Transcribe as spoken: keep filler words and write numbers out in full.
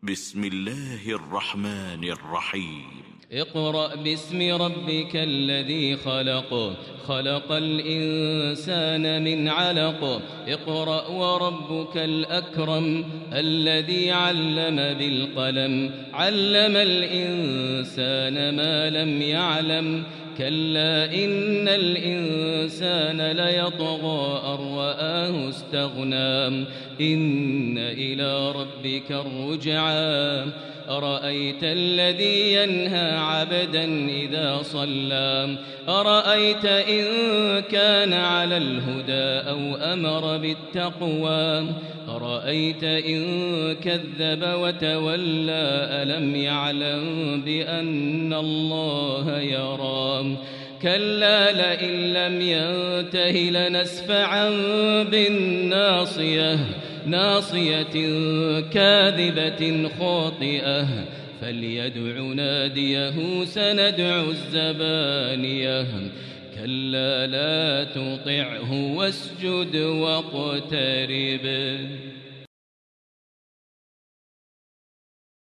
بسم الله الرحمن الرحيم اقرأ باسم ربك الذي خلق خلق الإنسان من علق اقرأ وربك الأكرم الذي علم بالقلم علم الإنسان ما لم يعلم كلا إن الإنسان ليطغى أن رآه استغنى إن إلى ربك الرجعى أرأيت الذي ينهى عبدا إذا صلى أرأيت إن كان على الهدى أو أمر بالتقوى أرأيت إن كذب وتولى ألم يعلم بأن الله يرى كلا لئن لم ينته لنسفعا بالناصية ناصية كاذبة خاطئة فليدع ناديه سندع الزبانية كلا لا تطعه واسجد واقترب.